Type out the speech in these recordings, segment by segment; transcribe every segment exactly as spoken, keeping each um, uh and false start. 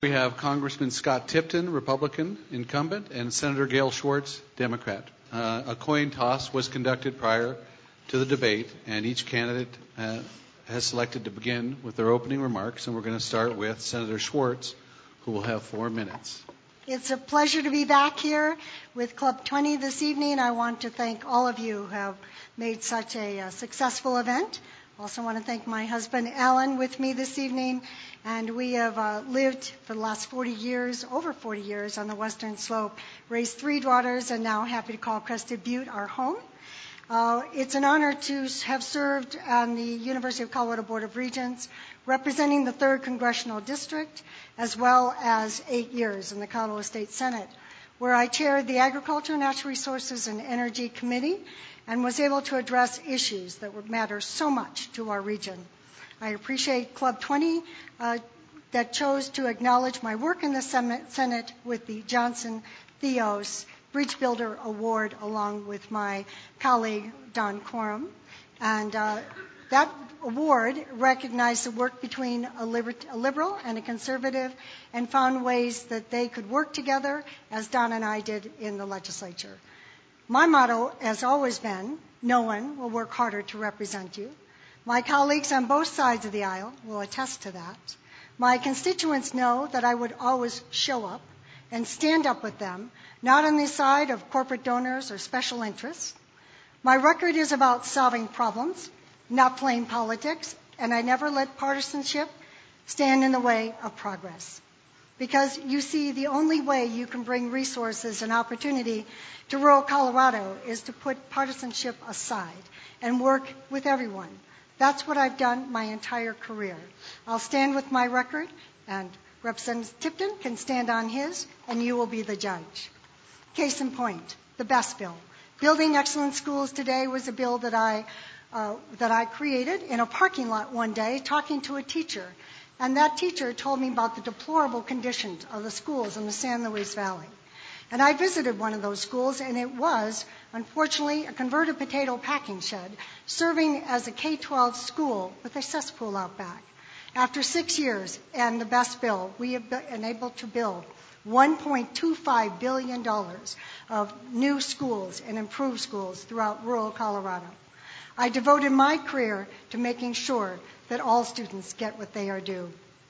We have Congressman Scott Tipton, Republican incumbent, and Senator Gail Schwartz, Democrat. Uh, a coin toss was conducted prior to the debate, and each candidate uh, has selected to begin with their opening remarks, and we're going to start with Senator Schwartz, who will have four minutes. It's a pleasure to be back here with Club twenty this evening. I want to thank all of you who have made such a uh, successful event. Also want to thank my husband, Alan, with me this evening. And we have uh, lived for the last forty years, over forty years, on the Western Slope, raised three daughters, and now happy to call Crested Butte our home. Uh, it's an honor to have served on the University of Colorado Board of Regents, representing the third Congressional District, as well as eight years in the Colorado State Senate, where I chaired the Agriculture, Natural Resources, and Energy Committee, and was able to address issues that would matter so much to our region. I appreciate Club twenty uh, that chose to acknowledge my work in the Senate with the Johnson Theos Bridge Builder Award, along with my colleague, Don Coram. And uh, that award recognized the work between a, liber- a liberal and a conservative, and found ways that they could work together, as Don and I did in the legislature. My motto has always been, no one will work harder to represent you. My colleagues on both sides of the aisle will attest to that. My constituents know that I would always show up and stand up with them, not on the side of corporate donors or special interests. My record is about solving problems, not playing politics, and I never let partisanship stand in the way of progress. Because you see, the only way you can bring resources and opportunity to rural Colorado is to put partisanship aside and work with everyone. That's what I've done my entire career. I'll stand with my record, and Representative Tipton can stand on his, and you will be the judge. Case in point, the BEST bill. Building Excellent Schools Today was a bill that I, uh, that I created in a parking lot one day, talking to a teacher. And that teacher told me about the deplorable conditions of the schools in the San Luis Valley. And I visited one of those schools, and it was, unfortunately, a converted potato packing shed, serving as a K twelve school with a cesspool out back. After six years and the BEST bill, we have been able to build one point two five billion dollars of new schools and improved schools throughout rural Colorado. I devoted my career to making sure that all students get what they are due.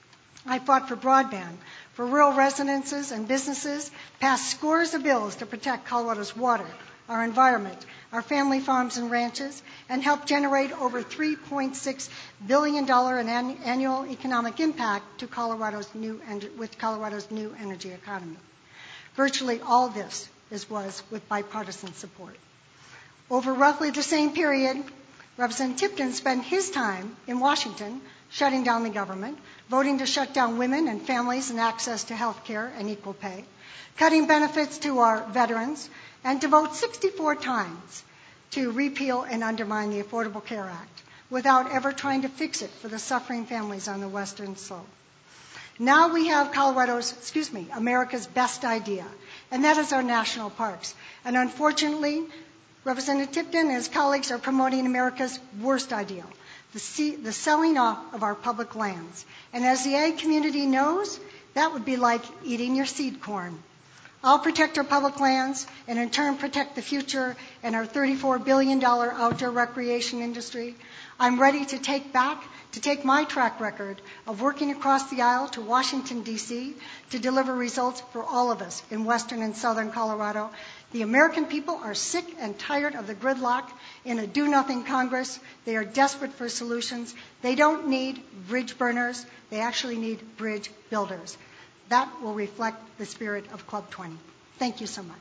I fought for broadband, for rural residences and businesses, passed scores of bills to protect Colorado's water, our environment, our family farms and ranches, and helped generate over three point six billion dollars in an annual economic impact to Colorado's new en- with Colorado's new energy economy. Virtually all this is, was with bipartisan support. Over roughly the same period, Representative Tipton spent his time in Washington shutting down the government, voting to shut down women and families and access to health care and equal pay, cutting benefits to our veterans, and to vote sixty-four times to repeal and undermine the Affordable Care Act without ever trying to fix it for the suffering families on the Western Slope. Now we have Colorado's, excuse me, America's best idea, and that is our national parks. And unfortunately, Representative Tipton and his colleagues are promoting America's worst ideal, the, see, the selling off of our public lands. And as the ag community knows, that would be like eating your seed corn. I'll protect our public lands and in turn protect the future and our thirty-four billion dollars outdoor recreation industry. I'm ready to take back, to take my track record of working across the aisle to Washington, D C to deliver results for all of us in western and southern Colorado. The American people are sick and tired of the gridlock in a do-nothing Congress. They are desperate for solutions. They don't need bridge burners. They actually need bridge builders. That will reflect the spirit of Club twenty. Thank you so much.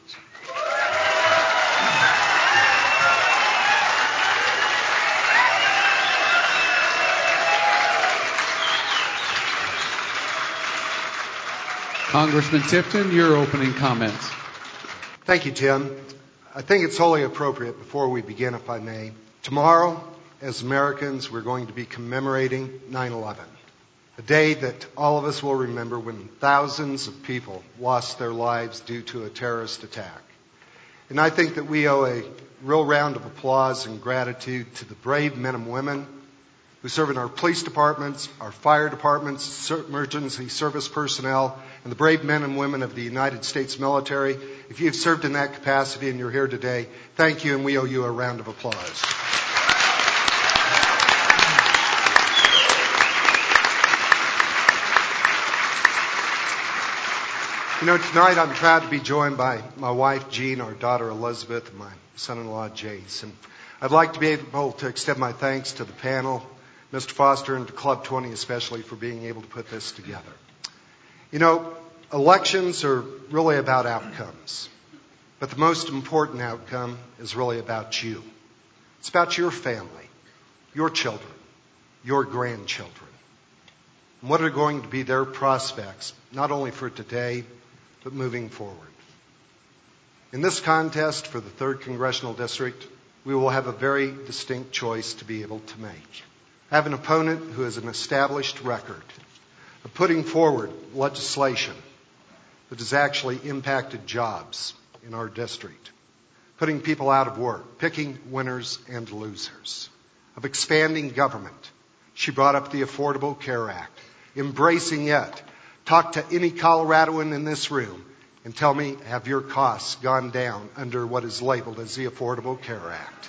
Congressman Tipton, your opening comments. Thank you, Tim. I think it's wholly appropriate before we begin, if I may. Tomorrow, as Americans, we're going to be commemorating nine eleven. A day that all of us will remember when thousands of people lost their lives due to a terrorist attack. And I think that we owe a real round of applause and gratitude to the brave men and women who serve in our police departments, our fire departments, emergency service personnel, and the brave men and women of the United States military. If you've served in that capacity and you're here today, thank you, and we owe you a round of applause. You know, tonight I'm proud to be joined by my wife, Jean, our daughter, Elizabeth, and my son-in-law, Jace. And I'd like to be able to extend my thanks to the panel, Mister Foster, and to Club twenty especially for being able to put this together. You know, elections are really about outcomes. But the most important outcome is really about you. It's about your family, your children, your grandchildren. And what are going to be their prospects, not only for today, but moving forward. In this contest for the third Congressional District, we will have a very distinct choice to be able to make. I have an opponent who has an established record of putting forward legislation that has actually impacted jobs in our district, putting people out of work, picking winners and losers, of expanding government. She brought up the Affordable Care Act, embracing it. Talk to any Coloradoan in this room and tell me, have your costs gone down under what is labeled as the Affordable Care Act?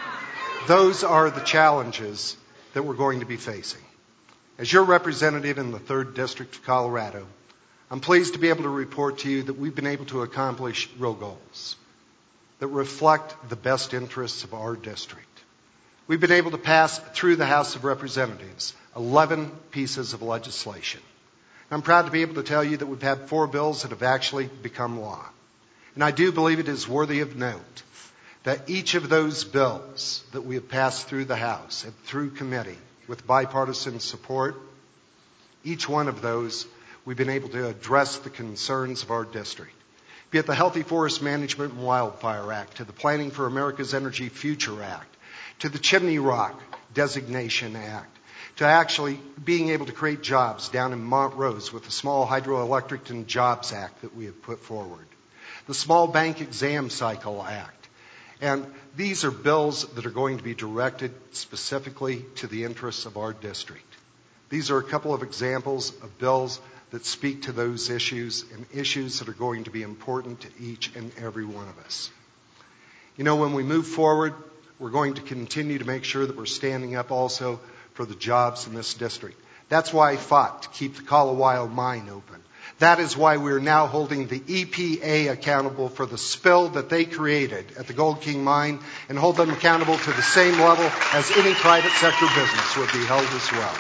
Those are the challenges that we're going to be facing. As your representative in the third District of Colorado, I'm pleased to be able to report to you that we've been able to accomplish real goals that reflect the best interests of our district. We've been able to pass through the House of Representatives eleven pieces of legislation. I'm proud to be able to tell you that we've had four bills that have actually become law. And I do believe it is worthy of note that each of those bills that we have passed through the House and through committee with bipartisan support, each one of those we've been able to address the concerns of our district. Be it the Healthy Forest Management and Wildfire Act, to the Planning for America's Energy Future Act, to the Chimney Rock Designation Act, to actually being able to create jobs down in Montrose with the Small Hydroelectric and Jobs Act that we have put forward, the Small Bank Exam Cycle Act. And these are bills that are going to be directed specifically to the interests of our district. These are a couple of examples of bills that speak to those issues and issues that are going to be important to each and every one of us. You know, when we move forward, we're going to continue to make sure that we're standing up also for the jobs in this district. That's why I fought to keep the Kalawao mine open. That is why we're now holding the E P A accountable for the spill that they created at the Gold King mine and hold them accountable to the same level as any private sector business would be held as well.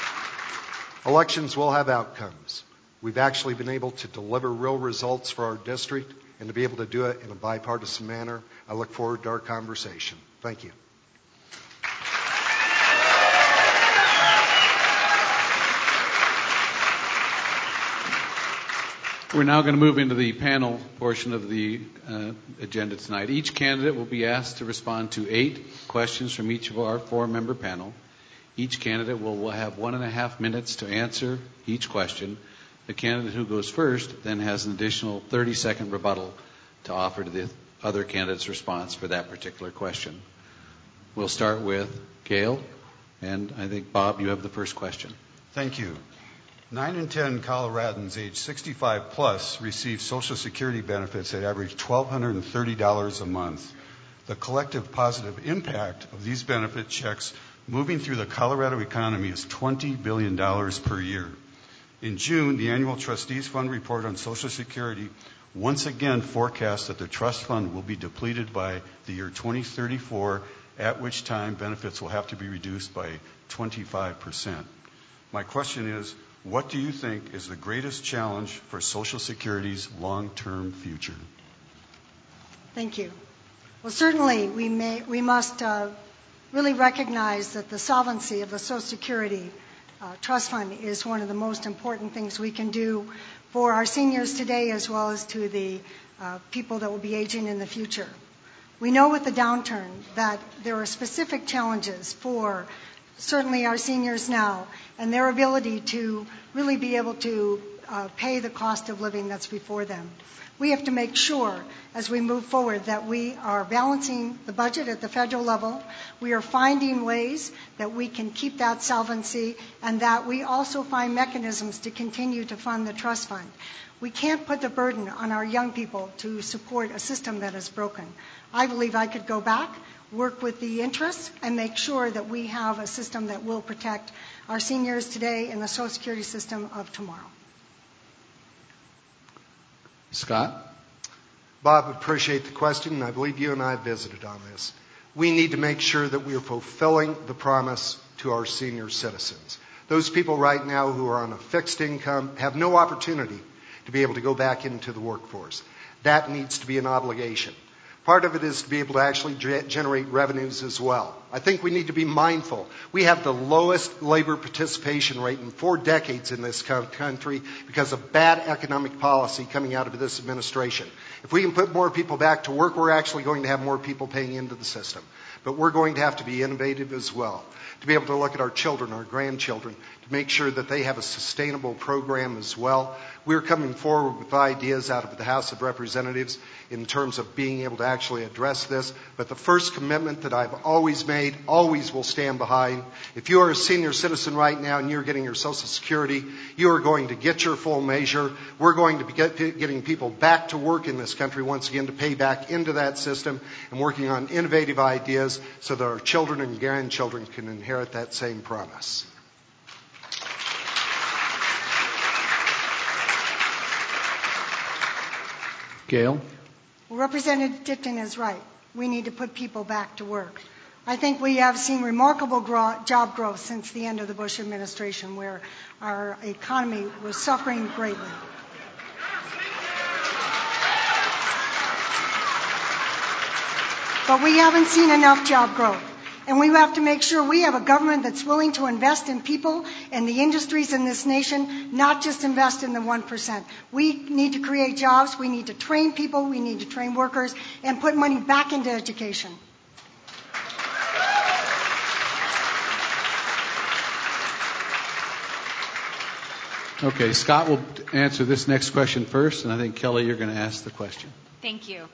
Elections will have outcomes. We've actually been able to deliver real results for our district and to be able to do it in a bipartisan manner. I look forward to our conversation. Thank you. We're now going to move into the panel portion of the uh, agenda tonight. Each candidate will be asked to respond to eight questions from each of our four-member panel. Each candidate will, will have one and a half minutes to answer each question. The candidate who goes first then has an additional thirty-second rebuttal to offer to the other candidate's response for that particular question. We'll start with Gail, and I think, Bob, you have the first question. Thank you. Nine in ten Coloradans age sixty-five plus receive Social Security benefits that average one thousand two hundred thirty dollars a month. The collective positive impact of these benefit checks moving through the Colorado economy is twenty billion dollars per year. In June, the annual Trustees Fund report on Social Security once again forecasts that the trust fund will be depleted by the year twenty thirty-four, at which time benefits will have to be reduced by twenty-five percent. My question is, what do you think is the greatest challenge for Social Security's long-term future? Thank you. Well, certainly we may we must uh, really recognize that the solvency of the Social Security uh, Trust Fund is one of the most important things we can do for our seniors today as well as to the uh, people that will be aging in the future. We know with the downturn that there are specific challenges for certainly our seniors now and their ability to really be able to uh, pay the cost of living that's before them. We have to make sure, as we move forward, that we are balancing the budget at the federal level. We are finding ways that we can keep that solvency, and that we also find mechanisms to continue to fund the trust fund. We can't put the burden on our young people to support a system that is broken. I believe I could go back, work with the interests, and make sure that we have a system that will protect our seniors today and the Social Security system of tomorrow. Scott? Bob, appreciate the question, and I believe you and I visited on this. We need to make sure that we are fulfilling the promise to our senior citizens. Those people right now who are on a fixed income have no opportunity to be able to go back into the workforce. That needs to be an obligation. Part of it is to be able to actually ge- generate revenues as well. I think we need to be mindful. We have the lowest labor participation rate in four decades in this co- country because of bad economic policy coming out of this administration. If we can put more people back to work, we're actually going to have more people paying into the system. But we're going to have to be innovative as well, to be able to look at our children, our grandchildren, to make sure that they have a sustainable program as well. We're coming forward with ideas out of the House of Representatives in terms of being able to actually address this. But the first commitment that I've always made, always will stand behind. If you are a senior citizen right now and you're getting your Social Security, you are going to get your full measure. We're going to be get, getting people back to work in this country once again to pay back into that system and working on innovative ideas so that our children and grandchildren can inherit that same promise. Gail? Well, Representative Tipton is right. We need to put people back to work. I think we have seen remarkable gro- job growth since the end of the Bush administration, where our economy was suffering greatly. But we haven't seen enough job growth. And we have to make sure we have a government that's willing to invest in people and the industries in this nation, not just invest in the one percent. We need to create jobs, we need to train people, we need to train workers, and put money back into education. Okay, Scott will answer this next question first, and I think, Kelly, you're going to ask the question. Thank you.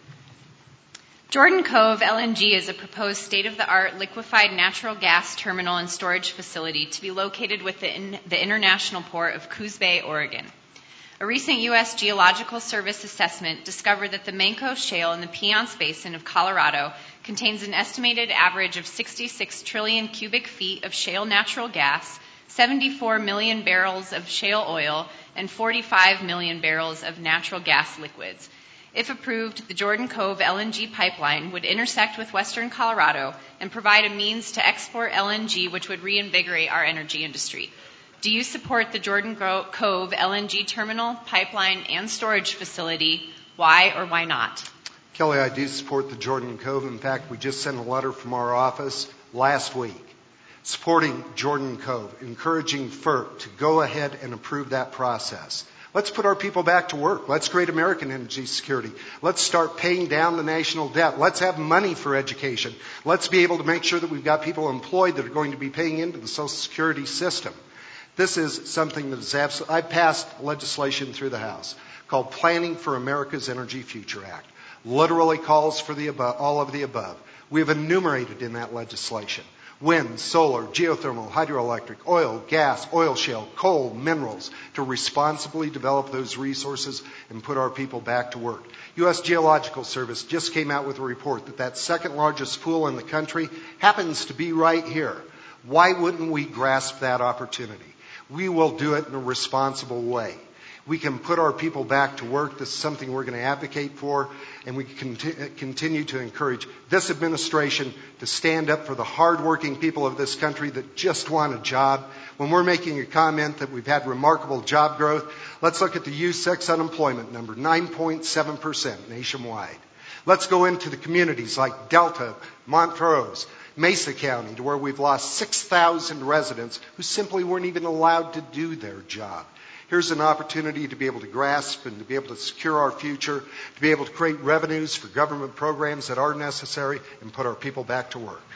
Jordan Cove L N G is a proposed state-of-the-art liquefied natural gas terminal and storage facility to be located within the international port of Coos Bay, Oregon. A recent U S Geological Service assessment discovered that the Mancos Shale in the Piceance Basin of Colorado contains an estimated average of sixty-six trillion cubic feet of shale natural gas, seventy-four million barrels of shale oil, and forty-five million barrels of natural gas liquids. If approved, the Jordan Cove L N G pipeline would intersect with western Colorado and provide a means to export L N G, which would reinvigorate our energy industry. Do you support the Jordan Cove L N G terminal, pipeline, and storage facility? Why or why not? Kelly, I do support the Jordan Cove. In fact, we just sent a letter from our office last week supporting Jordan Cove, encouraging F E R C to go ahead and approve that process. Let's put our people back to work. Let's create American energy security. Let's start paying down the national debt. Let's have money for education. Let's be able to make sure that we've got people employed that are going to be paying into the Social Security system. This is something that is absolutely... I passed legislation through the House called Planning for America's Energy Future Act. Literally calls for the above, all of the above. We have enumerated in that legislation wind, solar, geothermal, hydroelectric, oil, gas, oil shale, coal, minerals, to responsibly develop those resources and put our people back to work. U S Geological Service just came out with a report that that second largest pool in the country happens to be right here. Why wouldn't we grasp that opportunity? We will do it in a responsible way. We can put our people back to work. This is something we're going to advocate for, and we conti- continue to encourage this administration to stand up for the hardworking people of this country that just want a job. When we're making a comment that we've had remarkable job growth, let's look at the U six unemployment number, nine point seven percent nationwide. Let's go into the communities like Delta, Montrose, Mesa County, to where we've lost six thousand residents who simply weren't even allowed to do their job. Here's an opportunity to be able to grasp and to be able to secure our future, to be able to create revenues for government programs that are necessary, and put our people back to work.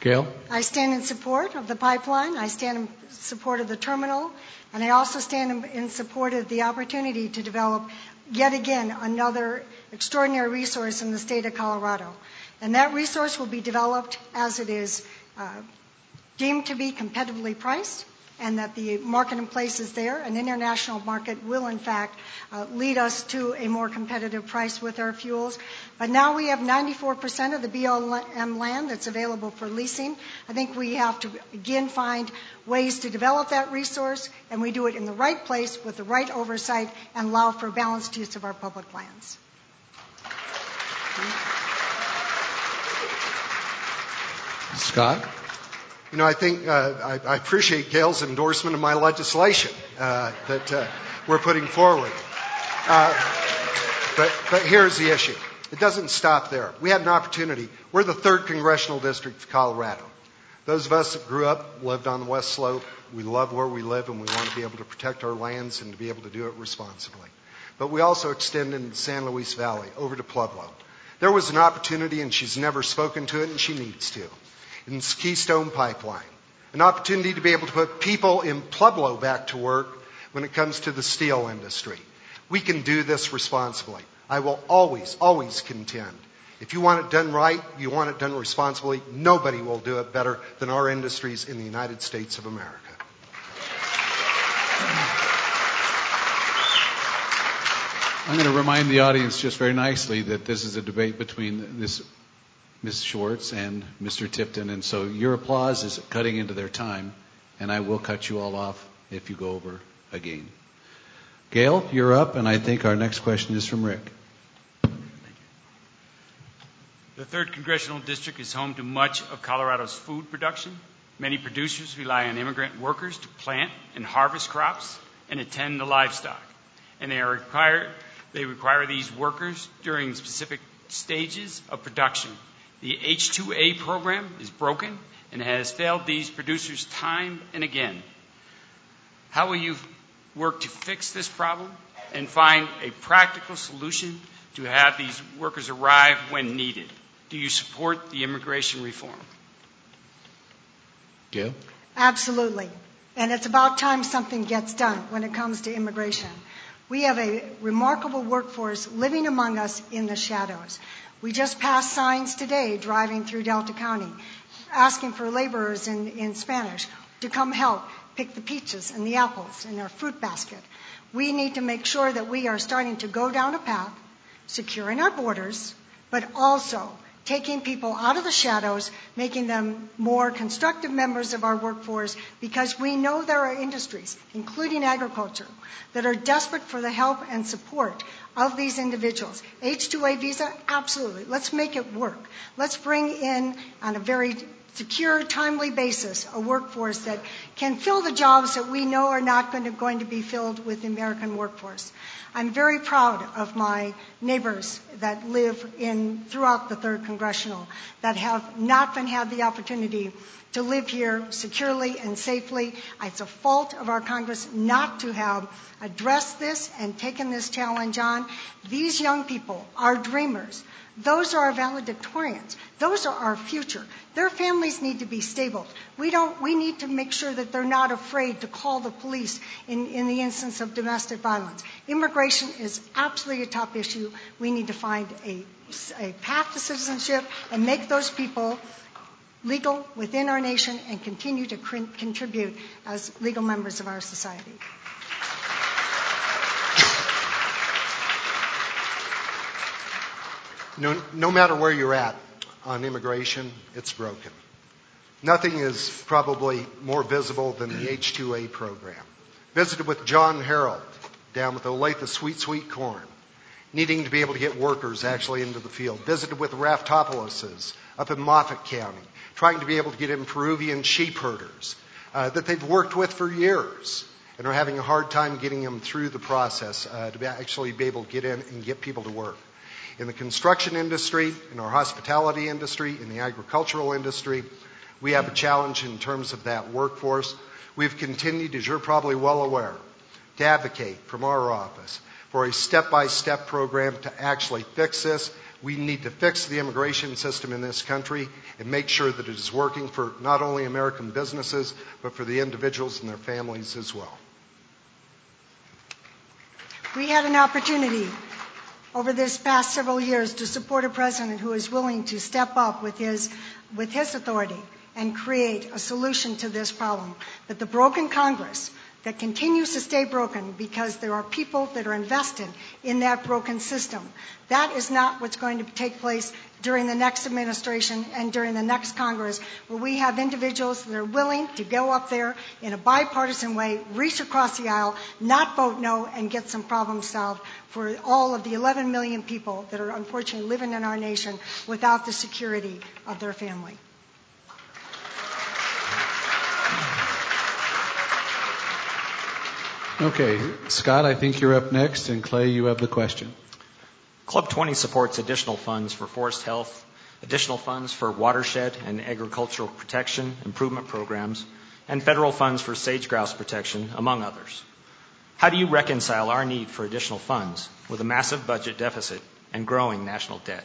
Gail? I stand in support of the pipeline. I stand in support of the terminal. And I also stand in, in support of the opportunity to develop, yet again, another extraordinary resource in the state of Colorado. And that resource will be developed as it is uh, deemed to be competitively priced, and that the market in place is there. An international market will, in fact, uh, lead us to a more competitive price with our fuels. But now we have ninety-four percent of the B L M land that's available for leasing. I think we have to, again, find ways to develop that resource, and we do it in the right place with the right oversight and allow for balanced use of our public lands. Scott? You know, I think uh, I, I appreciate Gail's endorsement of my legislation uh, that uh, we're putting forward. Uh, but, but here's the issue. It doesn't stop there. We had an opportunity. We're the third congressional district of Colorado. Those of us that grew up, lived on the West Slope, we love where we live, and we want to be able to protect our lands and to be able to do it responsibly. But we also extend into the San Luis Valley, over to Pueblo. There was an opportunity, and she's never spoken to it, and she needs to. In the Keystone Pipeline, an opportunity to be able to put people in Pueblo back to work when it comes to the steel industry. We can do this responsibly. I will always, always contend. If you want it done right, you want it done responsibly, nobody will do it better than our industries in the United States of America. I'm going to remind the audience just very nicely that this is a debate between this Miz Schwartz and Mister Tipton, and so your applause is cutting into their time, and I will cut you all off if you go over again. Gail, you're up, and I think our next question is from Rick. The third Congressional District is home to much of Colorado's food production. Many producers rely on immigrant workers to plant and harvest crops and attend to livestock, and they are required, they require these workers during specific stages of production. The H two A program is broken and has failed these producers time and again. How will you work to fix this problem and find a practical solution to have these workers arrive when needed? Do you support the immigration reform? Gail? Absolutely. And it's about time something gets done when it comes to immigration. We have a remarkable workforce living among us in the shadows. We just passed signs today driving through Delta County asking for laborers in, in Spanish to come help pick the peaches and the apples in our fruit basket. We need to make sure that we are starting to go down a path, securing our borders, but also taking people out of the shadows, making them more constructive members of our workforce, because we know there are industries, including agriculture, that are desperate for the help and support of these individuals. H two A visa, absolutely. Let's make it work. Let's bring in, on a very secure, timely basis, a workforce that can fill the jobs that we know are not going to, going to be filled with the American workforce. I'm very proud of my neighbors that live in throughout the third Congressional that have not been had the opportunity to live here securely and safely. It's a fault of our Congress not to have addressed this and taken this challenge on. These young people are dreamers. Those are our valedictorians. Those are our future. Their families need to be stable. We don't. We need to make sure that they're not afraid to call the police in, in the instance of domestic violence. Immigration is absolutely a top issue. We need to find a, a path to citizenship and make those people legal within our nation and continue to cr- contribute as legal members of our society. No, no matter where you're at on immigration, it's broken. Nothing is probably more visible than the H two A program. Visited with John Harold down with Olathe Sweet Sweet Corn, needing to be able to get workers actually into the field. Visited with Raftopoulos up in Moffat County, trying to be able to get in Peruvian sheep herders uh, that they've worked with for years and are having a hard time getting them through the process uh, to be actually be able to get in and get people to work. In the construction industry, in our hospitality industry, in the agricultural industry, we have a challenge in terms of that workforce. We've continued, as you're probably well aware, to advocate from our office for a step-by-step program to actually fix this. We need to fix the immigration system in this country and make sure that it is working for not only American businesses, but for the individuals and their families as well. We had an opportunity over this past several years to support a president who is willing to step up with his, with his authority and create a solution to this problem. But the broken Congress that continues to stay broken because there are people that are invested in that broken system, that is not what's going to take place during the next administration and during the next Congress, where we have individuals that are willing to go up there in a bipartisan way, reach across the aisle, not vote no, and get some problems solved for all of the eleven million people that are unfortunately living in our nation without the security of their family. Okay, Scott, I think you're up next, and Clay, you have the question. Club twenty supports additional funds for forest health, additional funds for watershed and agricultural protection improvement programs, and federal funds for sage-grouse protection, among others. How do you reconcile our need for additional funds with a massive budget deficit and growing national debt?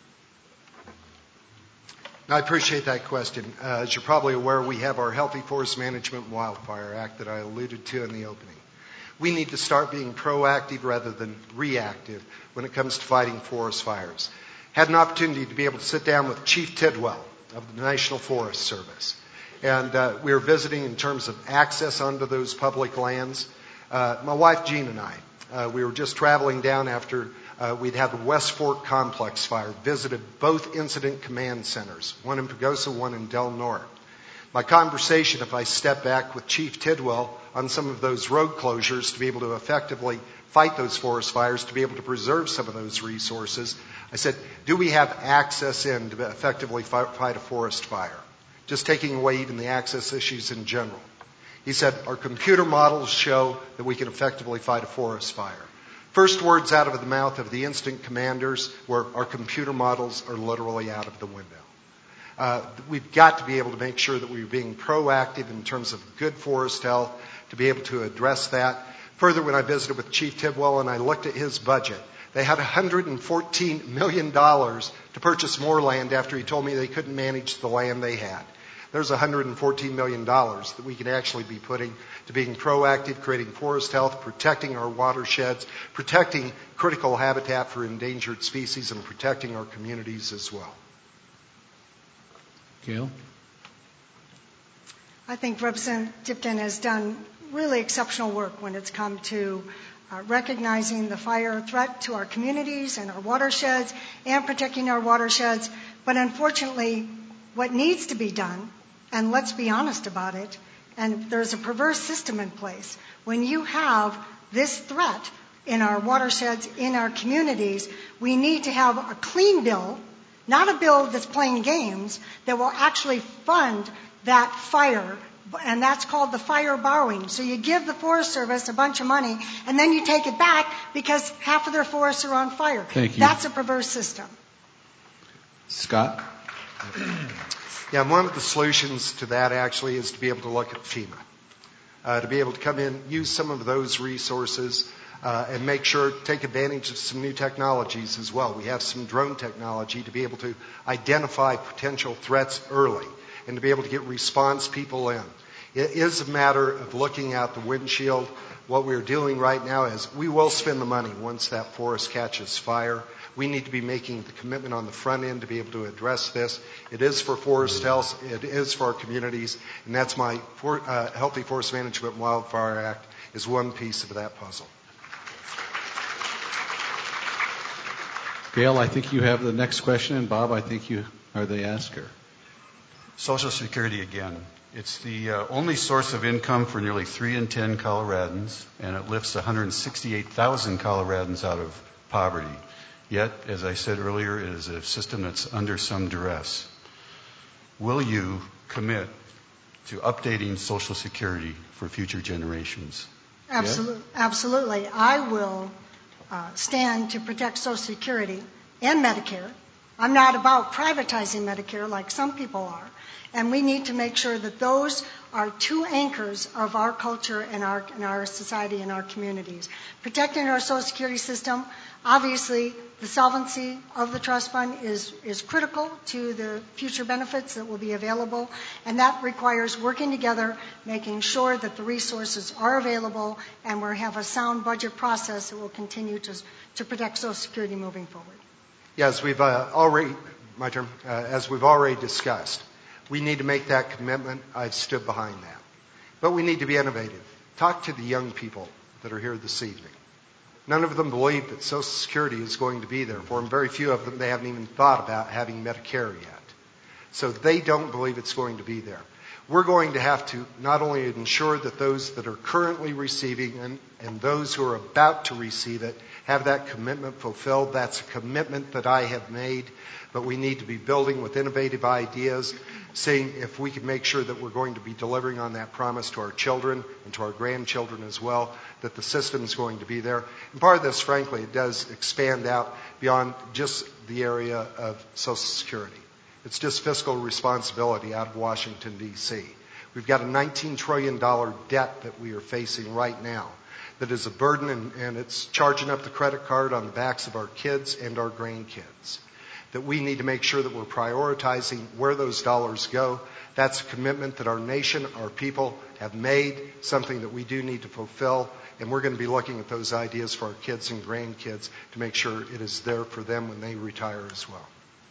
I appreciate that question. Uh, as you're probably aware, we have our Healthy Forest Management and Wildfire Act that I alluded to in the opening. We need to start being proactive rather than reactive when it comes to fighting forest fires. Had an opportunity to be able to sit down with Chief Tidwell of the National Forest Service. And uh, we were visiting in terms of access onto those public lands. Uh, my wife Jean and I, uh, we were just traveling down after uh, we'd had the West Fork Complex fire, visited both incident command centers, one in Pagosa, one in Del Norte. My conversation, if I step back with Chief Tidwell on some of those road closures to be able to effectively fight those forest fires, to be able to preserve some of those resources, I said, do we have access in to effectively fight, fight a forest fire? Just taking away even the access issues in general. He said, our computer models show that we can effectively fight a forest fire. First words out of the mouth of the incident commanders were, our computer models are literally out of the window. Uh, we've got to be able to make sure that we're being proactive in terms of good forest health to be able to address that. Further, when I visited with Chief Tidwell and I looked at his budget, they had one hundred fourteen million dollars to purchase more land after he told me they couldn't manage the land they had. There's one hundred fourteen million dollars that we could actually be putting to being proactive, creating forest health, protecting our watersheds, protecting critical habitat for endangered species, and protecting our communities as well. Gail? I think Representative Tipton has done really exceptional work when it's come to uh, recognizing the fire threat to our communities and our watersheds and protecting our watersheds. But unfortunately, what needs to be done, and let's be honest about it, and there's a perverse system in place. When you have this threat in our watersheds, in our communities, we need to have a clean bill, not a bill that's playing games, that will actually fund that fire, and that's called the fire borrowing. So you give the Forest Service a bunch of money, and then you take it back because half of their forests are on fire. Thank you. That's a perverse system. Scott? Yeah, one of the solutions to that actually is to be able to look at FEMA, uh, to be able to come in, use some of those resources, uh, and make sure, take advantage of some new technologies as well. We have some drone technology to be able to identify potential threats early and to be able to get response people in. It is a matter of looking out the windshield. What we're doing right now is we will spend the money once that forest catches fire. We need to be making the commitment on the front end to be able to address this. It is for forest health. It is for our communities. And that's my for, uh, Healthy Forest Management and Wildfire Act is one piece of that puzzle. Gail, I think you have the next question, and Bob, I think you are the asker. Social Security again. It's the uh, only source of income for nearly three in ten Coloradans, and it lifts one hundred sixty-eight thousand Coloradans out of poverty. Yet, as I said earlier, it is a system that's under some duress. Will you commit to updating Social Security for future generations? Absolutely. Yeah? Absolutely. I will uh, stand to protect Social Security and Medicare I'm not about privatizing Medicare like some people are. And we need to make sure that those are two anchors of our culture and our, and our society and our communities. Protecting our Social Security system, obviously the solvency of the trust fund is, is critical to the future benefits that will be available, and that requires working together, making sure that the resources are available, and we have a sound budget process that will continue to, to protect Social Security moving forward. Yeah, as we've uh, already, my turn, uh, as we've already discussed, we need to make that commitment. I've stood behind that. But we need to be innovative. Talk to the young people that are here this evening. None of them believe that Social Security is going to be there for them. Very few of them, they haven't even thought about having Medicare yet. So they don't believe it's going to be there. We're going to have to not only ensure that those that are currently receiving and, and those who are about to receive it have that commitment fulfilled. That's a commitment that I have made. But we need to be building with innovative ideas, seeing if we can make sure that we're going to be delivering on that promise to our children and to our grandchildren as well, that the system is going to be there. And part of this, frankly, it does expand out beyond just the area of Social Security. It's just fiscal responsibility out of Washington, D C We've got a nineteen trillion dollars debt that we are facing right now that is a burden, and, and it's charging up the credit card on the backs of our kids and our grandkids. That we need to make sure that we're prioritizing where those dollars go. That's a commitment that our nation, our people have made, something that we do need to fulfill, and we're going to be looking at those ideas for our kids and grandkids to make sure it is there for them when they retire as well.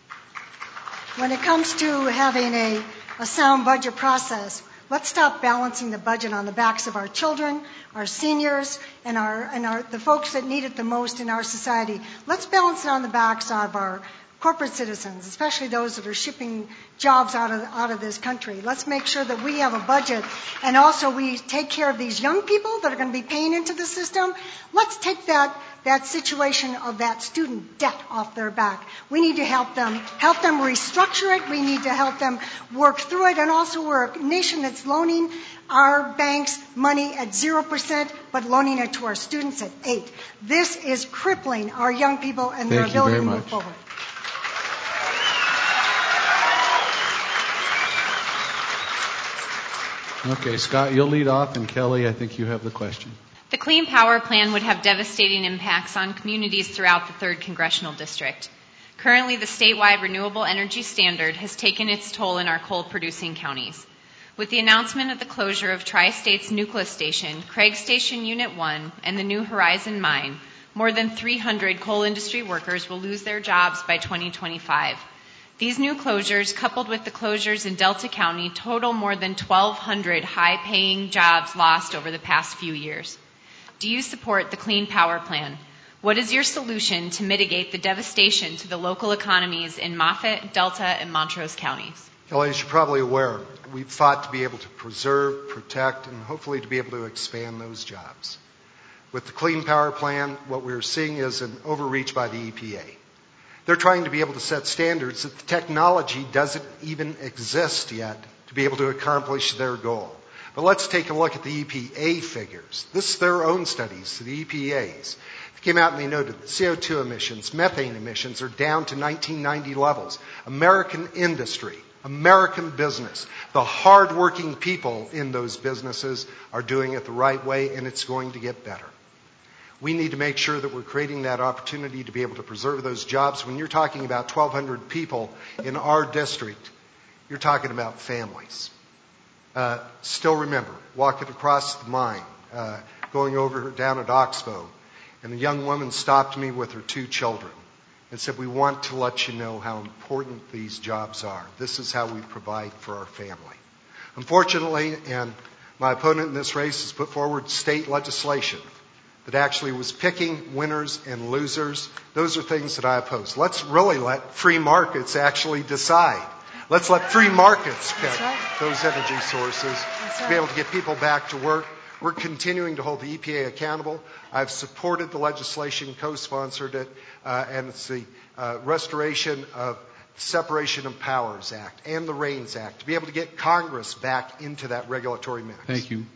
When it comes to having a, a sound budget process, let's stop balancing the budget on the backs of our children, our seniors, and our and our the folks that need it the most in our society. Let's balance it on the backs of our corporate citizens, especially those that are shipping jobs out of out of this country. Let's make sure that we have a budget, and also we take care of these young people that are going to be paying into the system. Let's take that that situation of that student debt off their back. We need to help them help them restructure it. We need to help them work through it, and also we're a nation that's loaning our banks money at zero percent, but loaning it to our students at eight. This is crippling our young people and their Thank you ability very to move much. forward. Okay, Scott, you'll lead off, and Kelly, I think you have the question. The Clean Power Plan would have devastating impacts on communities throughout the third Congressional District. Currently, the statewide renewable energy standard has taken its toll in our coal-producing counties. With the announcement of the closure of Tri-State's Nucleus Station, Craig Station Unit one, and the New Horizon Mine, more than three hundred coal industry workers will lose their jobs by twenty twenty-five. These new closures, coupled with the closures in Delta County, total more than twelve hundred high-paying jobs lost over the past few years. Do you support the Clean Power Plan? What is your solution to mitigate the devastation to the local economies in Moffat, Delta, and Montrose counties? Kelly, as you're probably aware, we've fought to be able to preserve, protect, and hopefully to be able to expand those jobs. With the Clean Power Plan, what we're seeing is an overreach by the E P A. They're trying to be able to set standards that the technology doesn't even exist yet to be able to accomplish their goal. But let's take a look at the E P A figures. This is their own studies, the E P A's. They came out and they noted that C O two emissions, methane emissions are down to nineteen ninety levels. American industry, American business, the hardworking people in those businesses are doing it the right way, and it's going to get better. We need to make sure that we're creating that opportunity to be able to preserve those jobs. When you're talking about twelve hundred people in our district, you're talking about families. Uh, still remember, walking across the mine, uh, going over down at Oxbow, and a young woman stopped me with her two children and said, "We want to let you know how important these jobs are. This is how we provide for our family." Unfortunately, and my opponent in this race has put forward state legislation that actually was picking winners and losers. Those are things that I oppose. Let's really let free markets actually decide. Let's let free markets pick right. those energy sources That's to right. be able to get people back to work. We're continuing to hold the E P A accountable. I've supported the legislation, co-sponsored it, uh, and it's the uh, restoration of the Separation of Powers Act and the RAINS Act to be able to get Congress back into that regulatory mix. Thank you.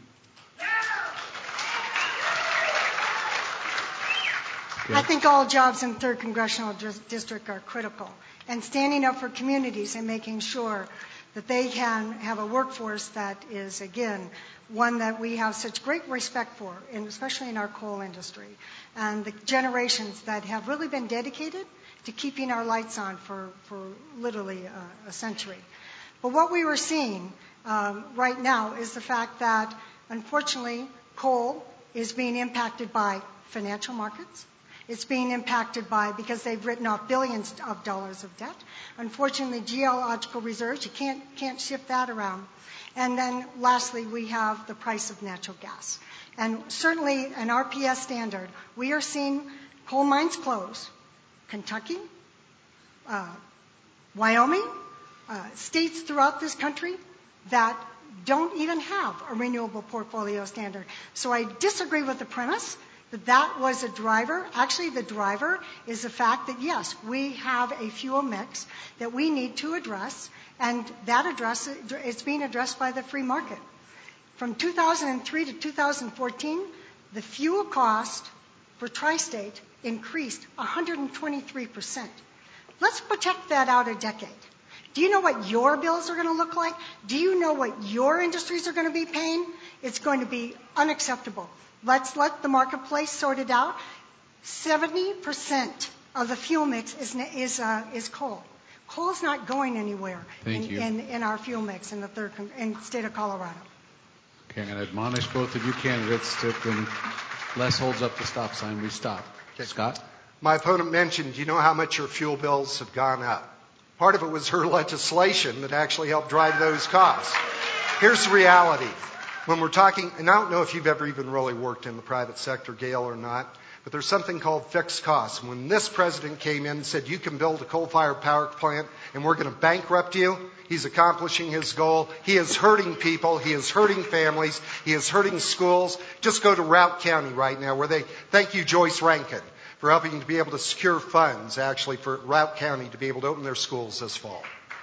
I think all jobs in third Congressional Dis- District are critical. and standing up for communities and making sure that they can have a workforce that is, again, one that we have such great respect for, and especially in our coal industry, and the generations that have really been dedicated to keeping our lights on for, for literally a, a century. But what we were seeing um, right now is the fact that, unfortunately, coal is being impacted by financial markets. It's being impacted by, because they've written off billions of dollars of debt. Unfortunately, geological reserves, you can't, can't shift that around. And then lastly, we have the price of natural gas. And certainly an R P S standard, we are seeing coal mines close. Kentucky, uh, Wyoming, uh, states throughout this country that don't even have a renewable portfolio standard. So I disagree with the premise that that was a driver. Actually, the driver is the fact that, yes, we have a fuel mix that we need to address, and that address is being addressed by the free market. From two thousand three to two thousand fourteen, the fuel cost for Tri-State increased one hundred twenty-three percent. Let's project that out a decade. Do you know what your bills are going to look like? Do you know what your industries are going to be paying? It's going to be unacceptable. Let's let the marketplace sort it out. seventy percent of the fuel mix is is uh, is coal. Coal is not going anywhere Thank in, you. in, in our fuel mix in the third in the state of Colorado. Okay, I'm going to admonish both of you candidates that when Les holds up the stop sign, we stop. Okay. Scott? My opponent mentioned, do you know how much your fuel bills have gone up? Part of it was her legislation that actually helped drive those costs. Here's the reality. When we're talking, and I don't know if you've ever even really worked in the private sector, Gail, or not, but there's something called fixed costs. When this president came in and said, you can build a coal-fired power plant and we're going to bankrupt you, he's accomplishing his goal. He is hurting people. He is hurting families. He is hurting schools. Just go to Routt County right now where they, thank you, Joyce Rankin, for helping to be able to secure funds, actually, for Routt County to be able to open their schools this fall.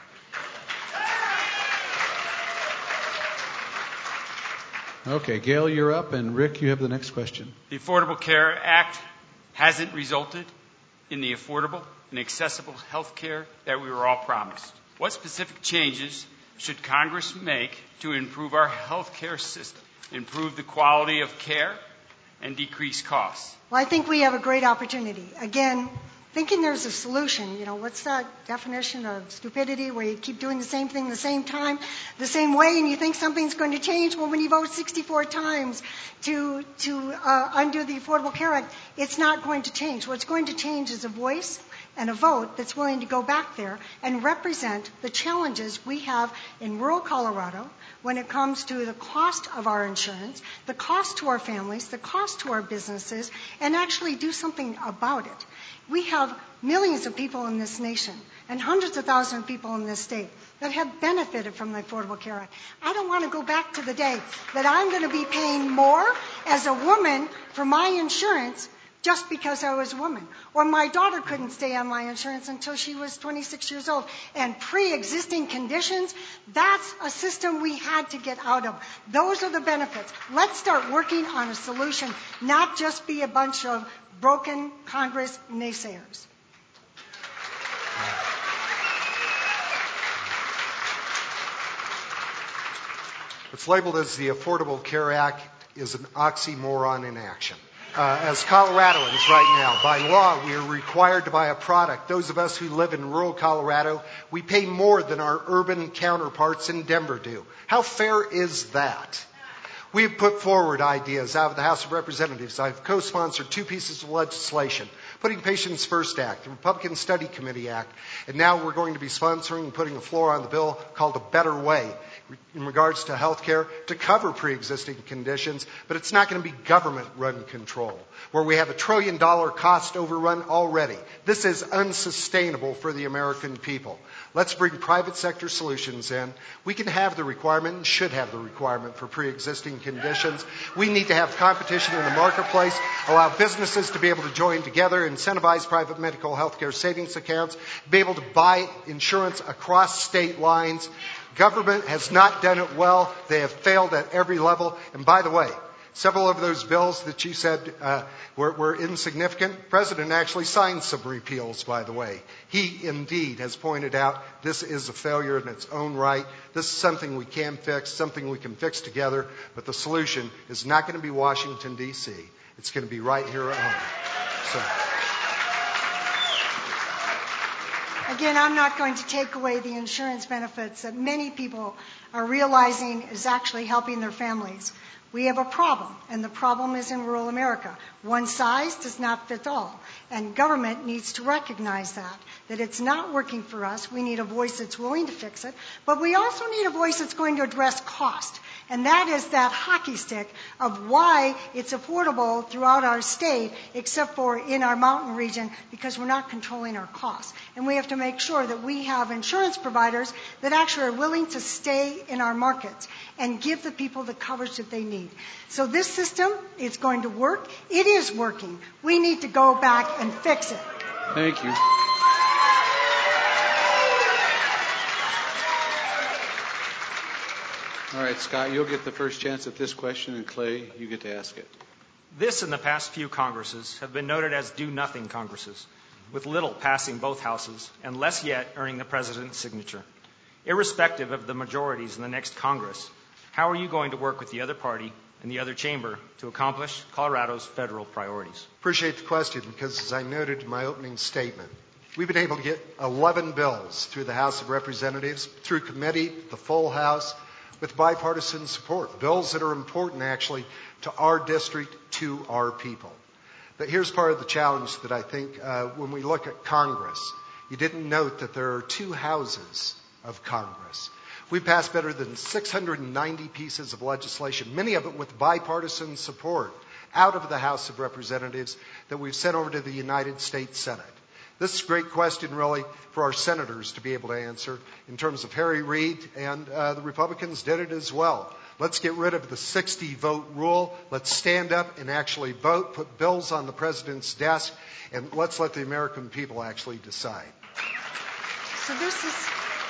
Okay, Gail, you're up, and Rick, you have the next question. The Affordable Care Act hasn't resulted in the affordable and accessible health care that we were all promised. What specific changes should Congress make to improve our health care system, improve the quality of care, and decrease costs? Well, I think we have a great opportunity. Again, thinking there's a solution. You know, what's that definition of stupidity where you keep doing the same thing the same time, the same way, and you think something's going to change? Well, when you vote sixty-four times to, to uh, undo the Affordable Care Act, it's not going to change. What's going to change is a voice and a vote that's willing to go back there and represent the challenges we have in rural Colorado when it comes to the cost of our insurance, the cost to our families, the cost to our businesses, and actually do something about it. We have millions of people in this nation and hundreds of thousands of people in this state that have benefited from the Affordable Care Act. I don't want to go back to the day that I'm going to be paying more as a woman for my insurance just because I was a woman. Or my daughter couldn't stay on my insurance until she was twenty-six years old. And pre-existing conditions, that's a system we had to get out of. Those are the benefits. Let's start working on a solution, not just be a bunch of broken Congress naysayers. What's labeled as the Affordable Care Act is an oxymoron in action. Uh, as Coloradoans right now, by law, we are required to buy a product. Those of us who live in rural Colorado, we pay more than our urban counterparts in Denver do. How fair is that? We have put forward ideas out of the House of Representatives. I've co-sponsored two pieces of legislation, Putting Patients First Act, the Republican Study Committee Act, and now we're going to be sponsoring and putting a floor on the bill called A Better Way in regards to health care to cover pre-existing conditions, but it's not going to be government-run control, where we have a trillion dollar cost overrun already. This is unsustainable for the American people. Let's bring private sector solutions in. We can have the requirement and should have the requirement for pre-existing conditions. We need to have competition in the marketplace, allow businesses to be able to join together, incentivize private medical health care savings accounts, be able to buy insurance across state lines. Government has not done it well. They have failed at every level. And by the way, Several of those bills that you said uh, were, were insignificant, the President actually signed some repeals, by the way. He indeed has pointed out this is a failure in its own right. This is something we can fix, something we can fix together, but the solution is not going to be Washington, D C It's going to be right here at home. So. Again, I'm not going to take away the insurance benefits that many people are realizing is actually helping their families. We have a problem, and the problem is in rural America. One size does not fit all, and government needs to recognize that, that it's not working for us. We need a voice that's willing to fix it, but we also need a voice that's going to address cost. And that is that hockey stick of why it's affordable throughout our state, except for in our mountain region, because we're not controlling our costs. And we have to make sure that we have insurance providers that actually are willing to stay in our markets and give the people the coverage that they need. So this system is going to work. It is working. We need to go back and fix it. Thank you. All right, Scott, you'll get the first chance at this question, and Clay, you get to ask it. This and the past few Congresses have been noted as do-nothing Congresses, with little passing both houses and less yet earning the President's signature. Irrespective of the majorities in the next Congress, how are you going to work with the other party and the other chamber to accomplish Colorado's federal priorities? Appreciate the question, because as I noted in my opening statement, we've been able to get eleven bills through the House of Representatives, through committee, the full House, with bipartisan support, bills that are important actually to our district, to our people. But here's part of the challenge that I think uh, when we look at Congress, you didn't note that there are two houses of Congress. We passed better than six hundred ninety pieces of legislation, many of it with bipartisan support, out of the House of Representatives that we've sent over to the United States Senate. This is a great question, really, for our senators to be able to answer in terms of Harry Reid, and uh, the Republicans did it as well. Let's get rid of the sixty-vote rule. Let's stand up and actually vote, put bills on the President's desk, and let's let the American people actually decide. So this is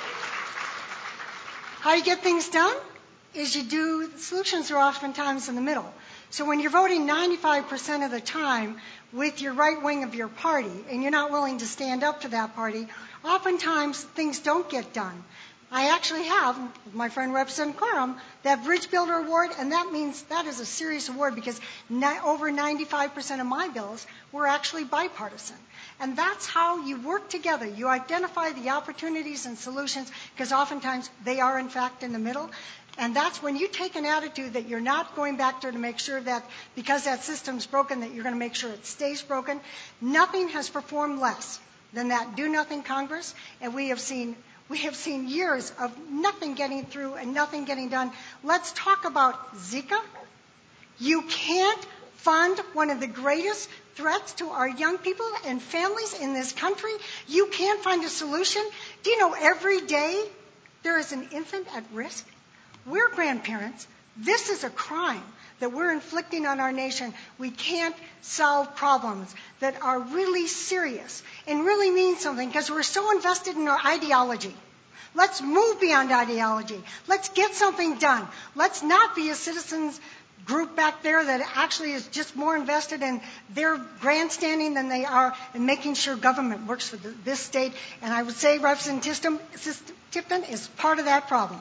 how you get things done, is you do, solutions are oftentimes in the middle. So when you're voting ninety-five percent of the time with your right wing of your party, and you're not willing to stand up to that party, oftentimes things don't get done. I actually have, with my friend Representative Coram, that Bridge Builder Award, and that means that is a serious award because ni- over ninety-five percent of my bills were actually bipartisan. And that's how you work together. You identify the opportunities and solutions, because oftentimes they are, in fact, in the middle. And that's when you take an attitude that you're not going back there to make sure that because that system's broken that you're going to make sure it stays broken. Nothing has performed less than that do-nothing Congress, and we have seen we have seen years of nothing getting through and nothing getting done. Let's talk about Zika. You can't fund one of the greatest threats to our young people and families in this country. You can't find a solution. Do you know every day there is an infant at risk? We're grandparents. This is a crime that we're inflicting on our nation. We can't solve problems that are really serious and really mean something because we're so invested in our ideology. Let's move beyond ideology. Let's get something done. Let's not be a citizens group back there that actually is just more invested in their grandstanding than they are in making sure government works for the, this state. And I would say Representative Tipton is part of that problem.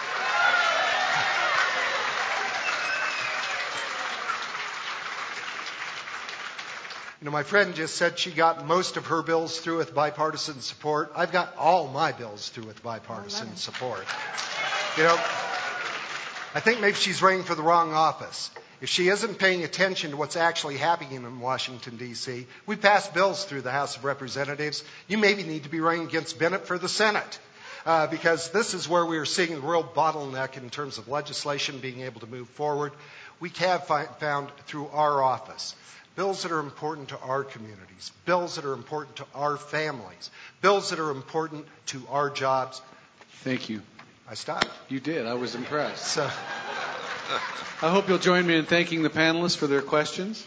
You know, my friend just said she got most of her bills through with bipartisan support. I've got all my bills through with bipartisan oh, support. You know, I think maybe she's running for the wrong office. If she isn't paying attention to what's actually happening in Washington, D C, we passed bills through the House of Representatives. You maybe need to be running against Bennett for the Senate. Uh, because this is where we are seeing the real bottleneck in terms of legislation being able to move forward. We have fi- found through our office bills that are important to our communities, bills that are important to our families, bills that are important to our jobs. Thank you. I stopped. You did. I was impressed. So, I hope you'll join me in thanking the panelists for their questions.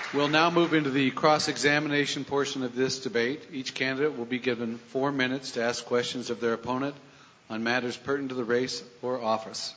We'll now move into the cross-examination portion of this debate. Each candidate will be given four minutes to ask questions of their opponent on matters pertinent to the race or office.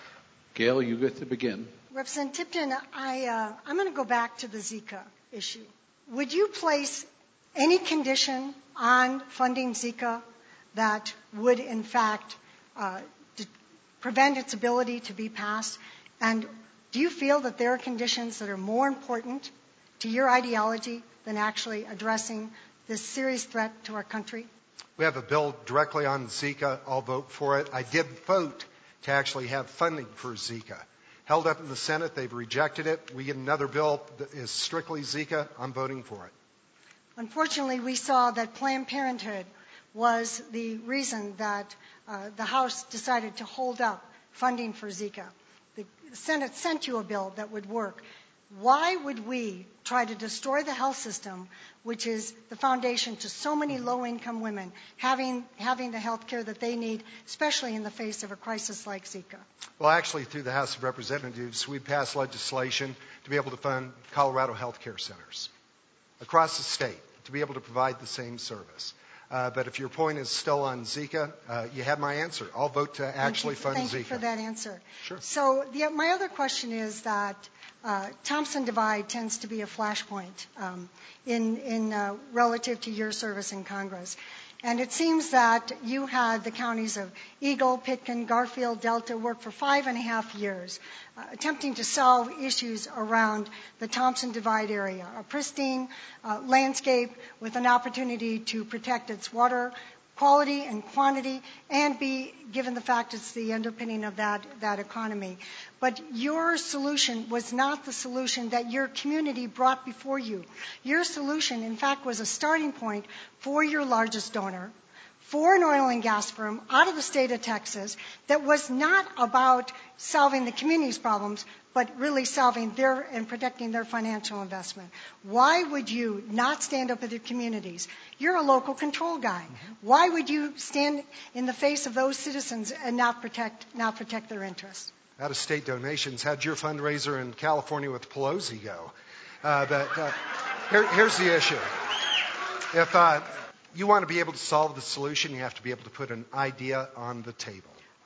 Gail, you get to begin. Representative Tipton, I, uh, I'm going to go back to the Zika issue. Would you place any condition on funding Zika that would, in fact, uh, de- prevent its ability to be passed? And do you feel that there are conditions that are more important to your ideology than actually addressing this serious threat to our country? We have a bill directly on Zika. I'll vote for it. I did vote to actually have funding for Zika. Held up in the Senate. They've rejected it. We get another bill that is strictly Zika. I'm voting for it. Unfortunately, we saw that Planned Parenthood was the reason that uh, the House decided to hold up funding for Zika. The Senate sent you a bill that would work. Why would we try to destroy the health system, which is the foundation to so many low-income women having having the health care that they need, especially in the face of a crisis like Zika? Well, actually, through the House of Representatives, we passed legislation to be able to fund Colorado health care centers across the state to be able to provide the same service. Uh, but if your point is still on Zika, uh, you have my answer. I'll vote to actually Thank you, fund thank Zika. Thank you for that answer. Sure. So the, my other question is that uh, Thompson Divide tends to be a flashpoint um, in, in uh, relative to your service in Congress. And it seems that you had the counties of Eagle, Pitkin, Garfield, Delta work for five and a half years, uh, attempting to solve issues around the Thompson Divide area, a pristine uh, landscape with an opportunity to protect its water quality and quantity, and be given the fact it's the underpinning of that, that economy. But your solution was not the solution that your community brought before you. Your solution, in fact, was a starting point for your largest donor, for an oil and gas firm out of the state of Texas, that was not about solving the community's problems, but really solving their and protecting their financial investment. Why would you not stand up with your communities? You're a local control guy. Mm-hmm. Why would you stand in the face of those citizens and not protect not protect their interests? Out-of-state donations. How'd your fundraiser in California with Pelosi go? Uh, but uh, here, here's the issue. If uh, you want to be able to solve the solution, you have to be able to put an idea on the table.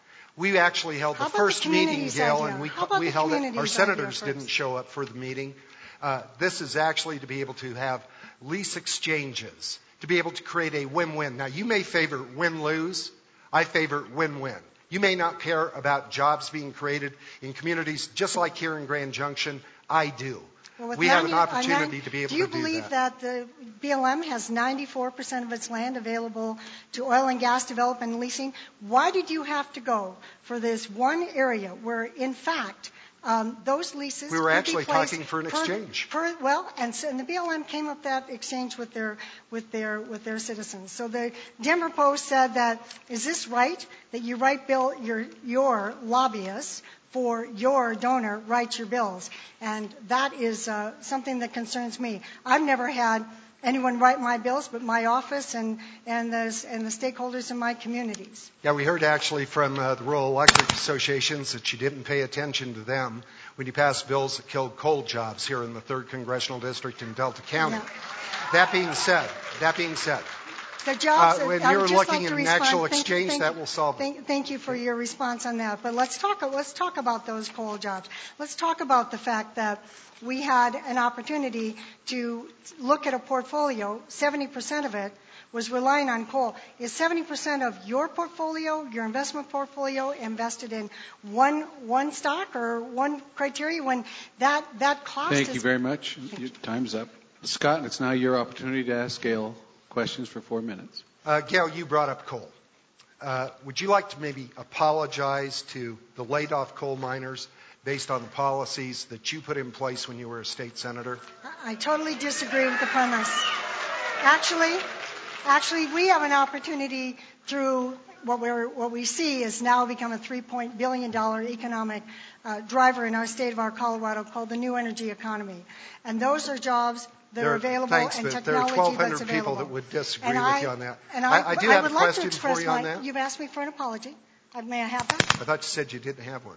We actually held the first the meeting, Gail, idea? and we, we held it. Our senators didn't show up for the meeting. Uh, this is actually to be able to have lease exchanges, to be able to create a win-win. Now, you may favor win-lose. I favor win-win. You may not care about jobs being created in communities just like here in Grand Junction. I do. Well, we have an opportunity uh, nine, to be able to do that. Do you believe that. that the B L M has ninety-four percent of its land available to oil and gas development and leasing? Why did you have to go for this one area where, in fact, um, those leases we were could actually be placed talking for an per, exchange. Per, well, and, so, and the B L M came up that exchange with their with their with their citizens. So the Denver Post said that, is this right that you write bill your your lobbyists for your donor writes your bills? And that is uh, something that concerns me. I've never had anyone write my bills but my office and, and, the, and the stakeholders in my communities. Yeah, we heard actually from uh, the rural electric associations that you didn't pay attention to them when you passed bills that killed coal jobs here in the third Congressional District in Delta County. Yeah. That being said, that being said, The jobs, uh, when I you're would just looking like at to an respond. actual Thank you, exchange, thank that you. will solve it. Thank, thank you for your response on that. But let's talk. Let's talk about those coal jobs. Let's talk about the fact that we had an opportunity to look at a portfolio. seventy percent of it was relying on coal. Is seventy percent of your portfolio, your investment portfolio, invested in one one stock or one criteria? When that that cost. Thank is, you very much. Your time's up, Scott. It's now your opportunity to ask Gail questions for four minutes. Uh, Gail, you brought up coal. Uh, would you like to maybe apologize to the laid-off coal miners based on the policies that you put in place when you were a state senator? I totally disagree with the premise. Actually, actually, we have an opportunity through what, we're, what we see is now become a three billion dollars economic uh, driver in our state of our Colorado called the new energy economy. And those are jobs that there, are available thanks, and but technology there are twelve that's hundred available. people that would disagree and with I, you on that. And I, I, I do I have would a like question to express for you my, on that. You've asked me for an apology. Uh, may I have that? I thought you said you didn't have one.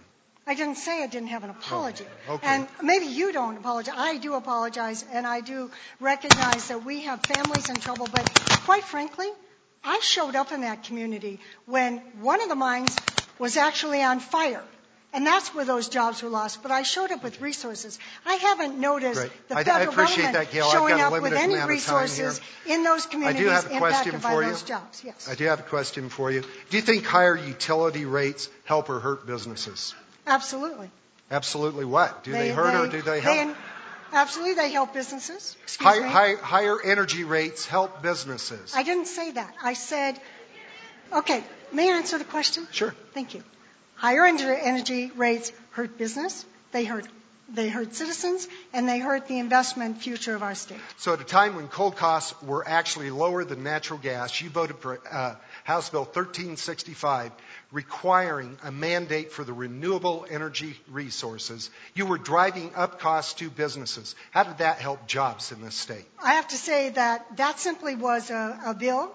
I didn't say I didn't have an apology. Oh, okay. And maybe you don't apologize. I do apologize, and I do recognize that we have families in trouble. But quite frankly, I showed up in that community when one of the mines was actually on fire. And that's where those jobs were lost. But I showed up with resources. I haven't noticed Great. the I- I federal appreciate government that, Gail. I've showing got a up with limited any amount of time resources here. in those I communities do have a question impacted by for you. those jobs. Yes. I do have a question for you. Do you think higher utility rates help or hurt businesses? Absolutely. Absolutely what? Do they, hurt or do they help? Absolutely, they help businesses. Excuse High, me. high, higher energy rates help businesses. I didn't say that. I said, okay, may I answer the question? Sure. Thank you. Higher energy rates hurt business, they hurt they hurt citizens, and they hurt the investment future of our state. So at a time when coal costs were actually lower than natural gas, you voted for uh, House Bill thirteen sixty-five requiring a mandate for the renewable energy resources. You were driving up costs to businesses. How did that help jobs in this state? I have to say that that simply was a, a bill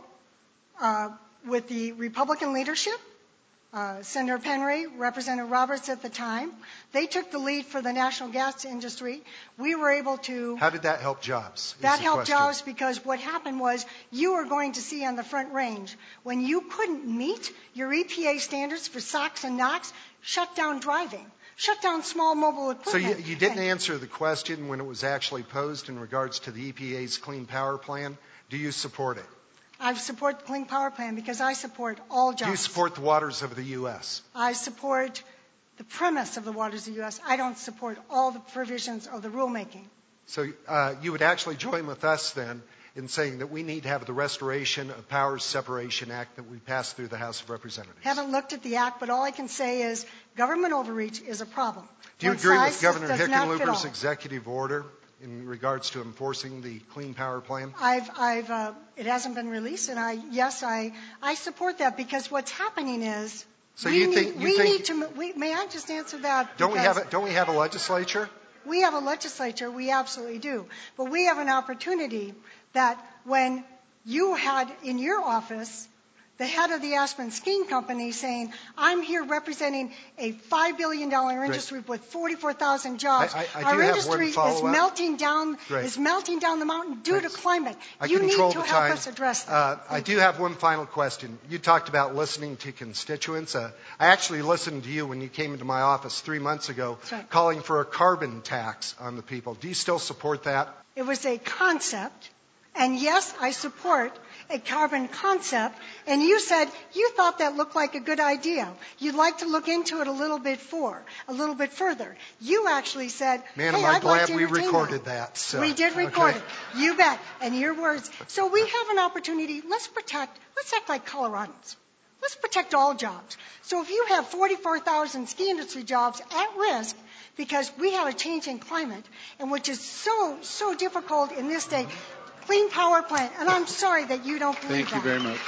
uh, with the Republican leadership. Uh, Senator Penry, Representative Roberts at the time, they took the lead for the national gas industry. We were able to... How did that help jobs? That helped question. jobs because what happened was you were going to see on the Front Range, when you couldn't meet your E P A standards for SOx and NOx, shut down driving, shut down small mobile equipment. So you, you didn't and, answer the question when it was actually posed in regards to the E P A's Clean Power Plan. Do you support it? I support the Clean Power Plan because I support all jobs. Do you support the waters of the U S? I support the premise of the waters of the U S. I don't support all the provisions of the rulemaking. So uh, you would actually join with us then in saying that we need to have the Restoration of Powers Separation Act that we passed through the House of Representatives. Haven't looked at the act, but all I can say is government overreach is a problem. Do you One agree with size Governor does not fit Hickenlooper's all. executive order in regards to enforcing the Clean Power Plan? I've, I've, uh, it hasn't been released, and I, yes, I, I support that because what's happening is So we you need, think- you we think- need to. We, may I just answer that? Don't we have Because a, don't we have a legislature? We have a legislature. We absolutely do, but we have an opportunity that when you had in your office the head of the Aspen Skiing Company saying, I'm here representing a five billion dollars industry with forty-four thousand jobs. I- I- I Our do have industry one is follow-up. melting down, Great. is melting down the mountain due Thanks. to climate. I you need control to the help time. us address that. Uh, I Thank do you. have one final question. You talked about listening to constituents. Uh, I actually listened to you when you came into my office three months ago That's right. calling for a carbon tax on the people. Do you still support that? It was a concept, and yes, I support a carbon concept, and you said you thought that looked like a good idea. You'd like to look into it a little bit for, a little bit further. You actually said, Man, hey, am I I'd glad like to we entertain recorded that. So, we did record okay. it. You bet. And your words. So we have an opportunity. Let's protect, let's act like Coloradans. Let's protect all jobs. So if you have forty-four thousand ski industry jobs at risk because we have a changing climate, and which is so, so difficult in this day, Clean Power Plant, and I'm sorry that you don't believe Thank you that. very much.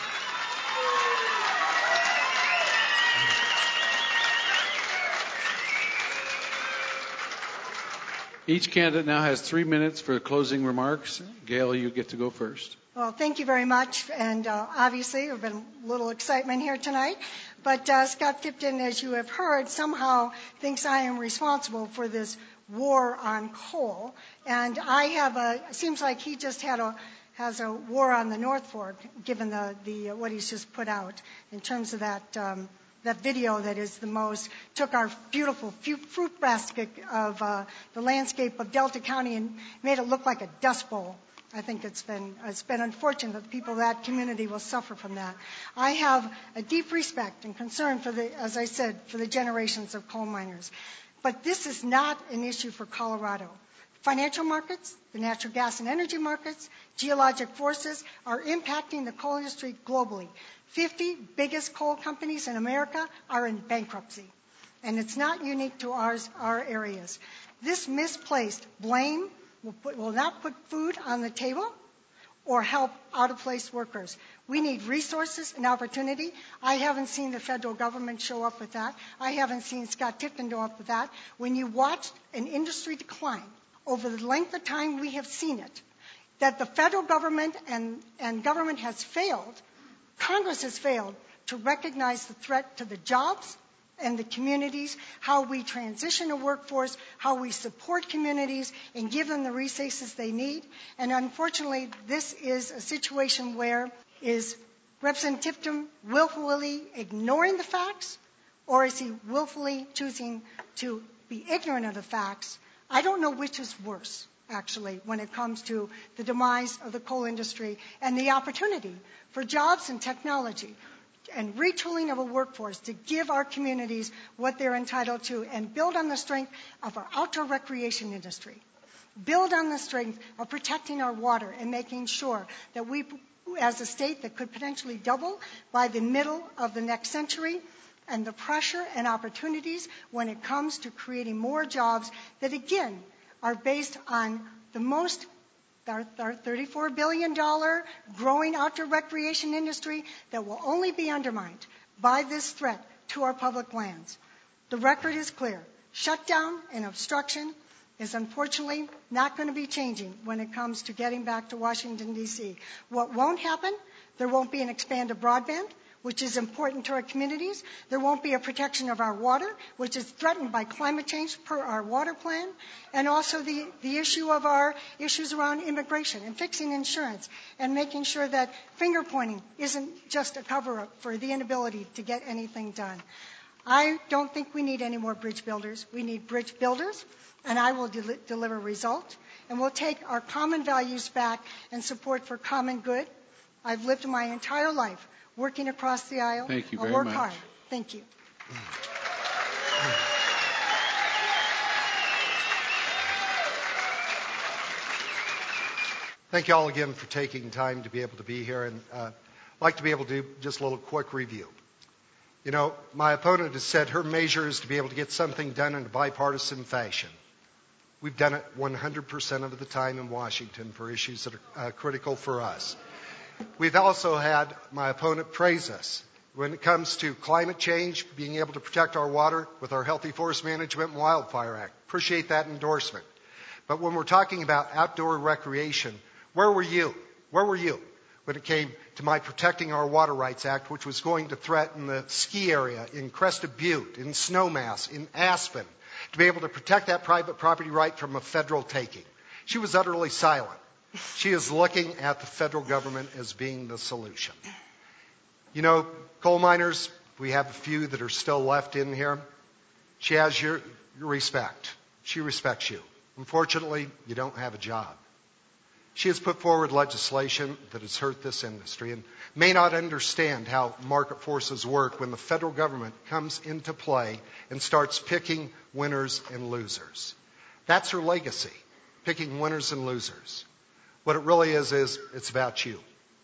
Each candidate now has three minutes for closing remarks. Gail, you get to go first. Well, thank you very much, and uh, obviously there's been a little excitement here tonight, but uh, Scott Tipton, as you have heard, somehow thinks I am responsible for this war on coal, and I have a, it seems like he just had a, has a war on the North Fork, given the, the uh, what he's just put out in terms of that um, that video that is the most, took our beautiful fruit basket of uh, the landscape of Delta County and made it look like a dust bowl. I think it's been, it's been unfortunate that the people of that community will suffer from that. I have a deep respect and concern for the, as I said, for the generations of coal miners. But this is not an issue for Colorado. Financial markets, the natural gas and energy markets, geologic forces are impacting the coal industry globally. fifty biggest coal companies in America are in bankruptcy. And it's not unique to ours, our areas. This misplaced blame will, put, will not put food on the table or help out-of-place workers. We need resources and opportunity. I haven't seen the federal government show up with that. I haven't seen Scott Tipton show up with that. When you watch an industry decline over the length of time we have seen it, that the federal government and, and government has failed, Congress has failed to recognize the threat to the jobs, and the communities, how we transition a workforce, how we support communities and give them the resources they need. And unfortunately, this is a situation where is Representative Tipton willfully ignoring the facts, or is he willfully choosing to be ignorant of the facts? I don't know which is worse, actually, when it comes to the demise of the coal industry and the opportunity for jobs and technology and retooling of a workforce to give our communities what they're entitled to and build on the strength of our outdoor recreation industry. Build on the strength of protecting our water and making sure that we, as a state that could potentially double by the middle of the next century, and the pressure and opportunities when it comes to creating more jobs that, again, are based on the most, our, our thirty-four billion dollars growing outdoor recreation industry that will only be undermined by this threat to our public lands. The record is clear. Shutdown and obstruction is unfortunately not going to be changing when it comes to getting back to Washington, D C What won't happen, there won't be an expanded broadband, which is important to our communities. There won't be a protection of our water, which is threatened by climate change per our water plan, and also the, the issue of our issues around immigration and fixing insurance and making sure that finger pointing isn't just a cover-up for the inability to get anything done. I don't think we need any more bridge builders. We need bridge builders, and I will del- deliver results. And we'll take our common values back and support for common good. I've lived my entire life working across the aisle. Thank you I'll very work much. hard. Thank you. Thank you all again for taking time to be able to be here. And uh, I'd like to be able to do just a little quick review. You know, my opponent has said her measure is to be able to get something done in a bipartisan fashion. We've done it one hundred percent of the time in Washington for issues that are uh, critical for us. We've also had my opponent praise us when it comes to climate change, being able to protect our water with our Healthy Forest Management and Wildfire Act. Appreciate that endorsement. But when we're talking about outdoor recreation, where were you? Where were you when it came to my Protecting Our Water Rights Act, which was going to threaten the ski area in Crested Butte, in Snowmass, in Aspen, to be able to protect that private property right from a federal taking? She was utterly silent. She is looking at the federal government as being the solution. You know, coal miners, we have a few that are still left in here. She has your, your respect. She respects you. Unfortunately, you don't have a job. She has put forward legislation that has hurt this industry and may not understand how market forces work when the federal government comes into play and starts picking winners and losers. That's her legacy, picking winners and losers. What it really is, is it's about you.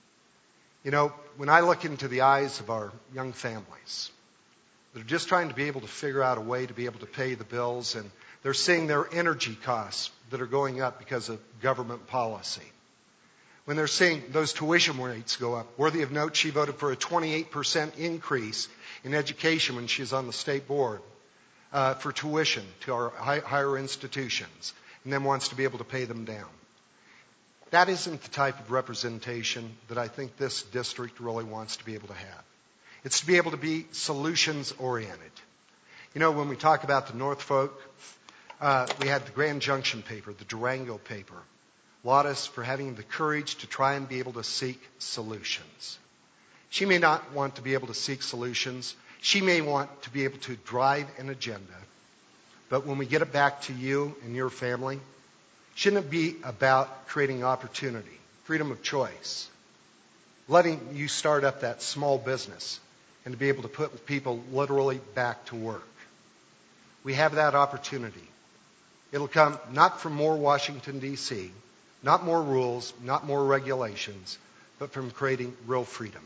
You know, when I look into the eyes of our young families, they're just trying to be able to figure out a way to be able to pay the bills, and they're seeing their energy costs that are going up because of government policy. When they're seeing those tuition rates go up, worthy of note, she voted for a twenty-eight percent increase in education when she was on the state board uh, for tuition to our high, higher institutions, and then wants to be able to pay them down. That isn't the type of representation that I think this district really wants to be able to have. It's to be able to be solutions-oriented. You know, when we talk about the Norfolk, uh, we had the Grand Junction paper, the Durango paper, laud us for having the courage to try and be able to seek solutions. She may not want to be able to seek solutions. She may want to be able to drive an agenda. But when we get it back to you and your family, shouldn't it be about creating opportunity, freedom of choice, letting you start up that small business and to be able to put people literally back to work? We have that opportunity. It'll come not from more Washington, D C, not more rules, not more regulations, but from creating real freedom.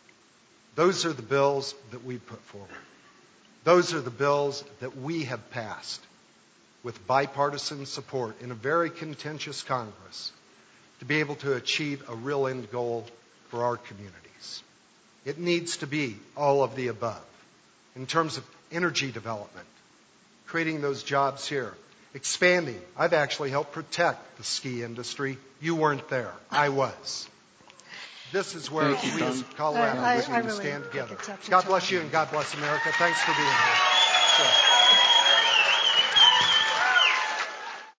Those are the bills that we put forward. Those are the bills that we have passed with bipartisan support in a very contentious Congress to be able to achieve a real end goal for our communities. It needs to be all of the above. In terms of energy development, creating those jobs here, expanding. I've actually helped protect the ski industry. You weren't there. I was. This is where Thank you, we Tom. as Coloradans I- I- need I to really stand think together. it's absolutely God bless you and God bless America. Thanks for being here. Sure.